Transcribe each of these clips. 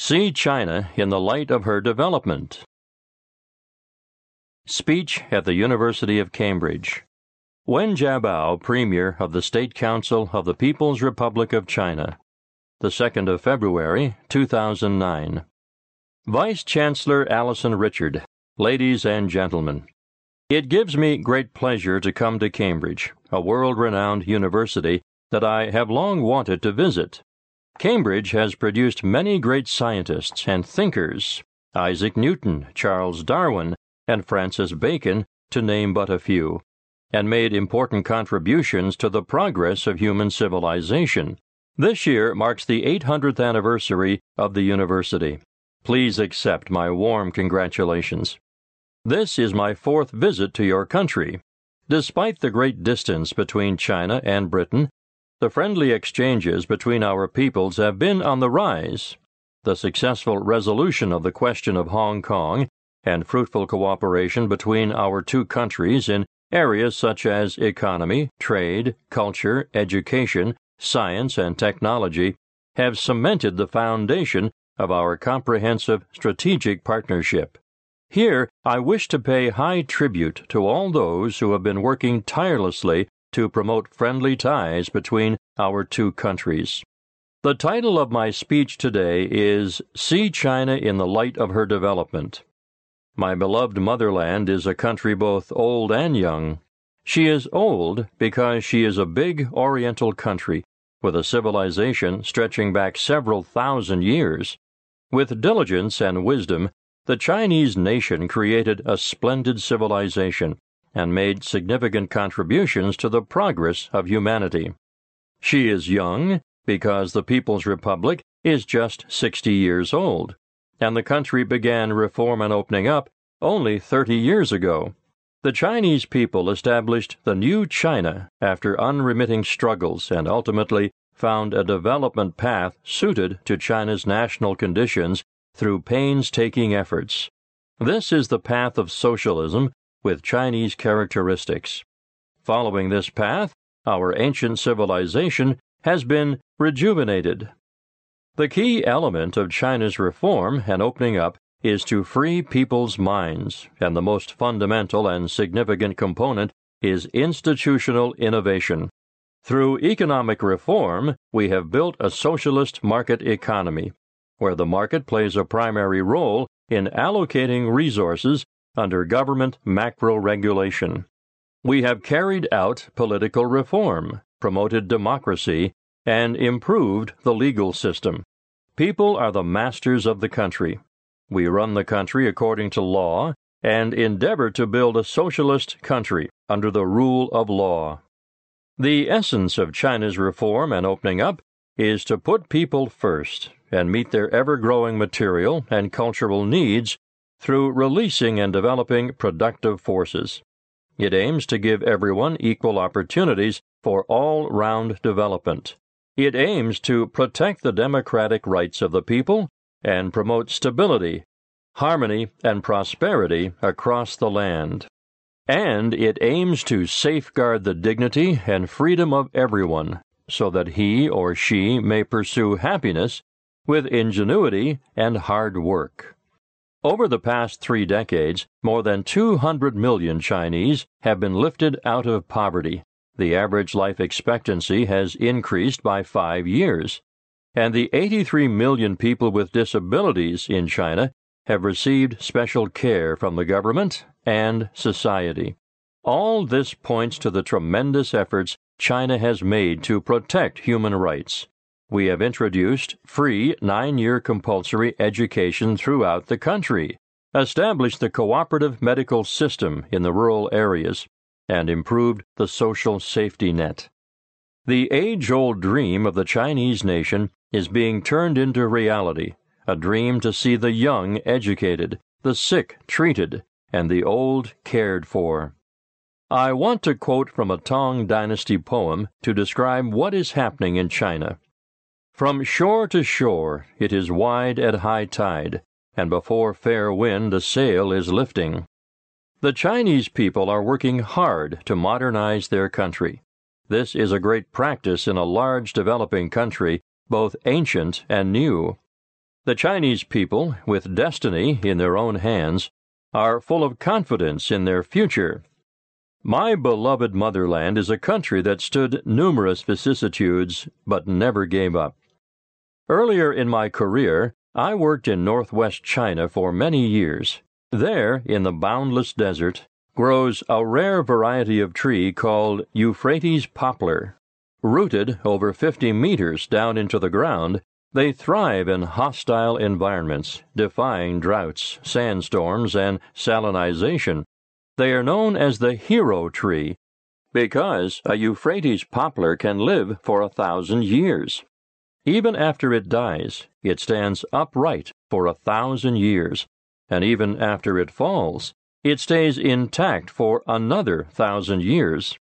See China in the light of her development. Speech at the University of Cambridge. Wen Jiabao, Premier of the State Council of the People's Republic of China. The 2nd of February, 2009. Vice-Chancellor Alison Richard, ladies and gentlemen. It gives me great pleasure to come to Cambridge, a world-renowned university that I have long wanted to visit. Cambridge has produced many great scientists and thinkers, Isaac Newton, Charles Darwin, and Francis Bacon, to name but a few, and made important contributions to the progress of human civilization. This year marks the 800th anniversary of the university. Please accept my warm congratulations. This is my 4th visit to your country. Despite the great distance between China and Britain, the friendly exchanges between our peoples have been on the rise. The successful resolution of the question of Hong Kong and fruitful cooperation between our two countries in areas such as economy, trade, culture, education, science, and technology have cemented the foundation of our comprehensive strategic partnership. Here, I wish to pay high tribute to all those who have been working tirelessly to promote friendly ties between our two countries. The title of my speech today is See China in the Light of Her Development. My beloved motherland is a country both old and young. She is old because she is a big Oriental country with a civilization stretching back several thousand years. With diligence and wisdom, the Chinese nation created a splendid civilization and made significant contributions to the progress of humanity. She is young because the People's Republic is just 60 years old, and the country began reform and opening up only 30 years ago. The Chinese people established the new China after unremitting struggles and ultimately found a development path suited to China's national conditions through painstaking efforts. This is the path of socialism with Chinese characteristics. Following this path, our ancient civilization has been rejuvenated. The key element of China's reform and opening up is to free people's minds, and the most fundamental and significant component is institutional innovation. Through economic reform, we have built a socialist market economy, where the market plays a primary role in allocating resources under government macro-regulation. We have carried out political reform, promoted democracy, and improved the legal system. People are the masters of the country. We run the country according to law and endeavor to build a socialist country under the rule of law. The essence of China's reform and opening up is to put people first and meet their ever-growing material and cultural needs through releasing and developing productive forces. It aims to give everyone equal opportunities for all-round development. It aims to protect the democratic rights of the people and promote stability, harmony, and prosperity across the land. And it aims to safeguard the dignity and freedom of everyone so that he or she may pursue happiness with ingenuity and hard work. Over the past 3 decades, more than 200 million Chinese have been lifted out of poverty. The average life expectancy has increased by 5 years, and the 83 million people with disabilities in China have received special care from the government and society. All this points to the tremendous efforts China has made to protect human rights. We have introduced free 9-year compulsory education throughout the country, established the cooperative medical system in the rural areas, and improved the social safety net. The age-old dream of the Chinese nation is being turned into reality, a dream to see the young educated, the sick treated, and the old cared for. I want to quote from a Tang Dynasty poem to describe what is happening in China. From shore to shore it is wide at high tide, and before fair wind a sail is lifting. The Chinese people are working hard to modernize their country. This is a great practice in a large developing country, both ancient and new. The Chinese people, with destiny in their own hands, are full of confidence in their future. My beloved motherland is a country that stood numerous vicissitudes but never gave up. Earlier in my career, I worked in northwest China for many years. There, in the boundless desert, grows a rare variety of tree called Euphrates poplar. Rooted over 50 meters down into the ground, they thrive in hostile environments, defying droughts, sandstorms, and salinization. They are known as the hero tree because a Euphrates poplar can live for 1,000 years. Even after it dies, it stands upright for 1,000 years, and even after it falls, it stays intact for another 1,000 years.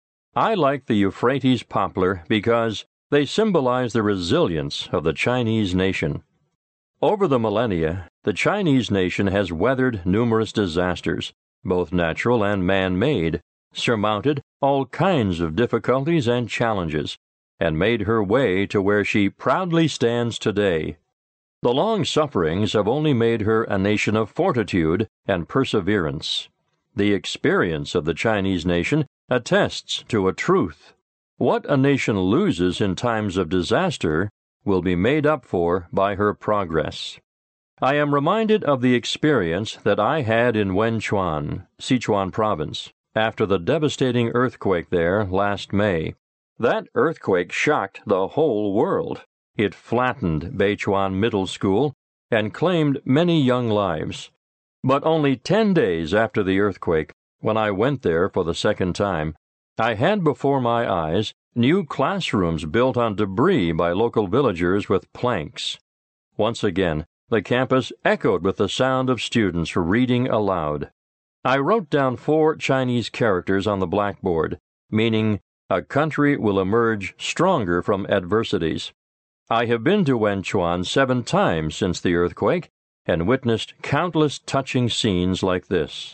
I like the Euphrates poplar because they symbolize the resilience of the Chinese nation. Over the millennia, the Chinese nation has weathered numerous disasters, both natural and man-made, surmounted all kinds of difficulties and challenges, and made her way to where she proudly stands today. The long sufferings have only made her a nation of fortitude and perseverance. The experience of the Chinese nation attests to a truth. What a nation loses in times of disaster will be made up for by her progress. I am reminded of the experience that I had in Wenchuan, Sichuan province, after the devastating earthquake there last May. That earthquake shocked the whole world. It flattened Beichuan Middle School and claimed many young lives. But only 10 days after the earthquake, when I went there for the second time, I had before my eyes new classrooms built on debris by local villagers with planks. Once again, the campus echoed with the sound of students reading aloud. I wrote down 4 Chinese characters on the blackboard, meaning, "A country will emerge stronger from adversities." I have been to Wenchuan 7 times since the earthquake and witnessed countless touching scenes like this.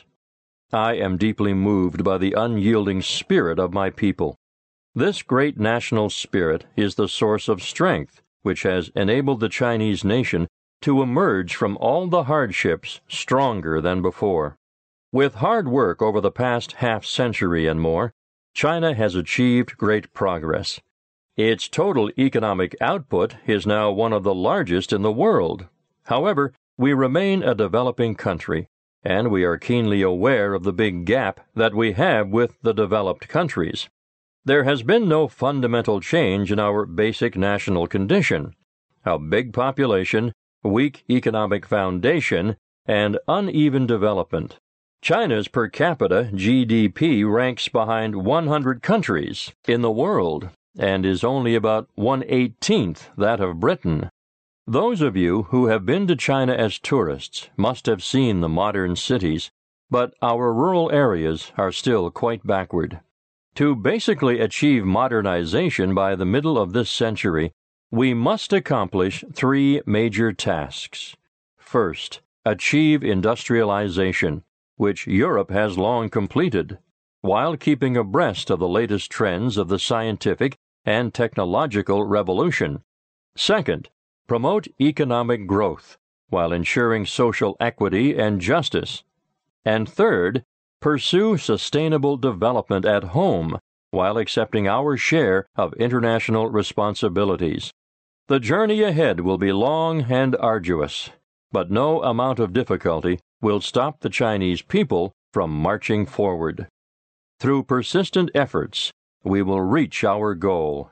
I am deeply moved by the unyielding spirit of my people. This great national spirit is the source of strength which has enabled the Chinese nation to emerge from all the hardships stronger than before. With hard work over the past half-century and more, China has achieved great progress. Its total economic output is now one of the largest in the world. However, we remain a developing country, and we are keenly aware of the big gap that we have with the developed countries. There has been no fundamental change in our basic national condition: a big population, weak economic foundation, and uneven development. China's per capita GDP ranks behind 100 countries in the world and is only about 1/18th that of Britain. Those of you who have been to China as tourists must have seen the modern cities, but our rural areas are still quite backward. To basically achieve modernization by the middle of this century, we must accomplish 3 major tasks. First, achieve industrialization, which Europe has long completed, while keeping abreast of the latest trends of the scientific and technological revolution. Second, promote economic growth, while ensuring social equity and justice. And third, pursue sustainable development at home, while accepting our share of international responsibilities. The journey ahead will be long and arduous, but no amount of difficulty will stop the Chinese people from marching forward. Through persistent efforts, we will reach our goal.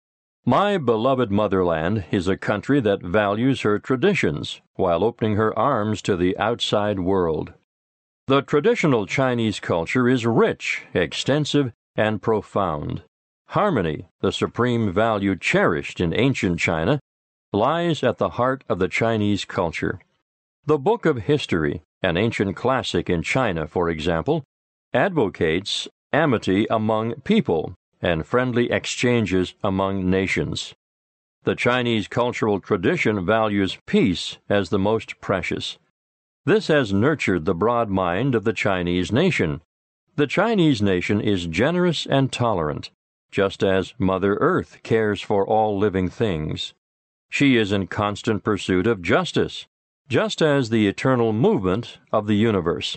My beloved motherland is a country that values her traditions while opening her arms to the outside world. The traditional Chinese culture is rich, extensive, and profound. Harmony, the supreme value cherished in ancient China, lies at the heart of the Chinese culture. The Book of History, an ancient classic in China, for example, advocates amity among people and friendly exchanges among nations. The Chinese cultural tradition values peace as the most precious. This has nurtured the broad mind of the Chinese nation. The Chinese nation is generous and tolerant, just as Mother Earth cares for all living things. She is in constant pursuit of justice, just as the eternal movement of the universe.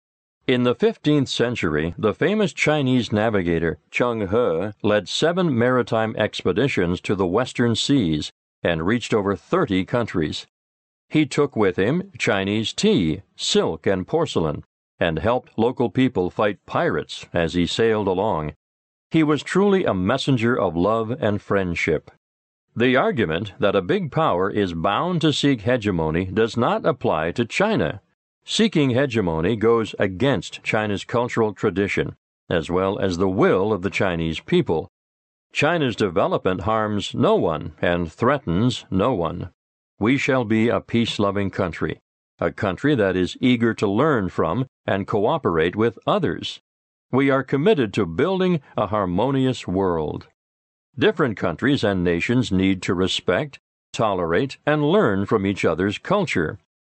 In the 15th century, the famous Chinese navigator Cheng He led 7 maritime expeditions to the western seas and reached over 30 countries. He took with him Chinese tea, silk, and porcelain, and helped local people fight pirates as he sailed along. He was truly a messenger of love and friendship. The argument that a big power is bound to seek hegemony does not apply to China. Seeking hegemony goes against China's cultural tradition, as well as the will of the Chinese people. China's development harms no one and threatens no one. We shall be a peace-loving country, a country that is eager to learn from and cooperate with others. We are committed to building a harmonious world. Different countries and nations need to respect, tolerate, and learn from each other's culture.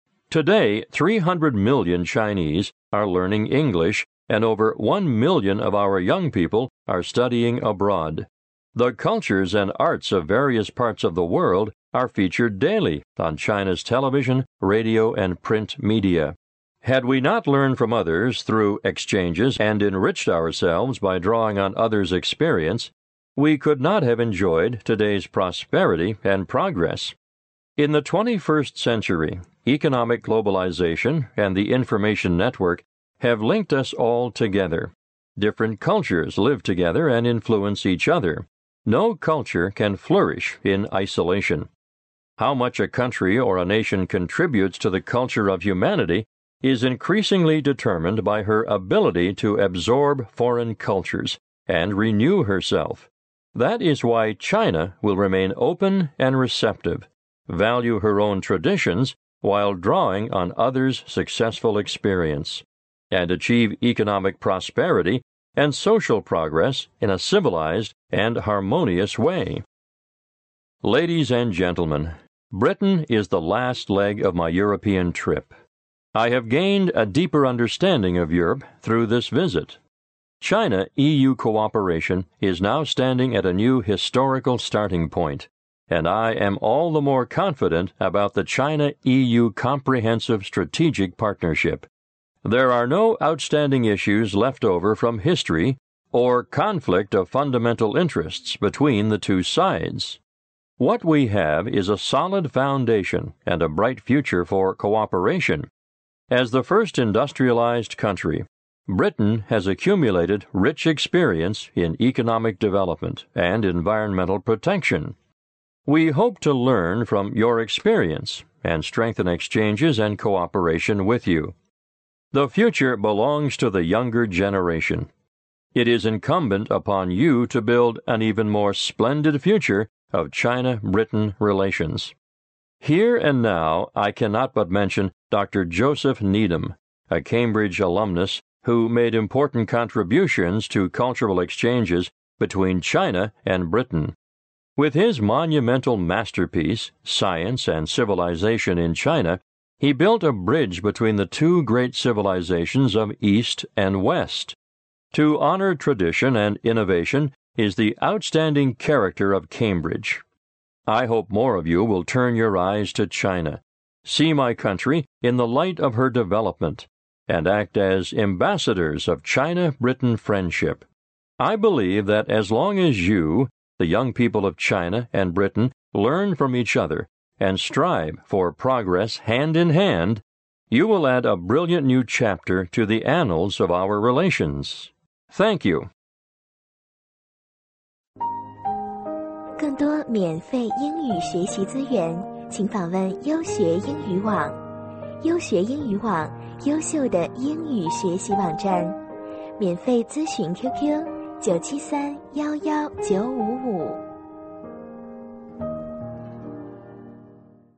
Today, 300 million Chinese are learning English, and over 1 million of our young people are studying abroad. The cultures and arts of various parts of the world are featured daily on China's television, radio, and print media. Had we not learned from others through exchanges and enriched ourselves by drawing on others' experience, we could not have enjoyed today's prosperity and progress. In the 21st century, economic globalization and the information network have linked us all together. Different cultures live together and influence each other. No culture can flourish in isolation. How much a country or a nation contributes to the culture of humanity is increasingly determined by her ability to absorb foreign cultures and renew herself. That is why China will remain open and receptive, value her own traditions while drawing on others' successful experience, and achieve economic prosperity and social progress in a civilized and harmonious way. Ladies and gentlemen, Britain is the last leg of my European trip. I have gained a deeper understanding of Europe through this visit. China-EU cooperation is now standing at a new historical starting point, and I am all the more confident about the China-EU Comprehensive Strategic Partnership. There are no outstanding issues left over from history or conflict of fundamental interests between the two sides. What we have is a solid foundation and a bright future for cooperation. As the first industrialized country, Britain has accumulated rich experience in economic development and environmental protection. We hope to learn from your experience and strengthen exchanges and cooperation with you. The future belongs to the younger generation. It is incumbent upon you to build an even more splendid future of China-Britain relations. Here and now, I cannot but mention Dr. Joseph Needham, a Cambridge alumnus who made important contributions to cultural exchanges between China and Britain. With his monumental masterpiece, Science and Civilization in China, he built a bridge between the two great civilizations of East and West. To honor tradition and innovation is the outstanding character of Cambridge. I hope more of you will turn your eyes to China, see my country in the light of her development, and act as ambassadors of China-Britain friendship. I believe that as long as you, the young people of China and Britain, learn from each other and strive for progress hand in hand, you will add a brilliant new chapter to the annals of our relations. Thank you. 更多免费英语学习资源，请访问优学英语网。优学英语网，优秀的英语学习网站。免费咨询 QQ 973-11955。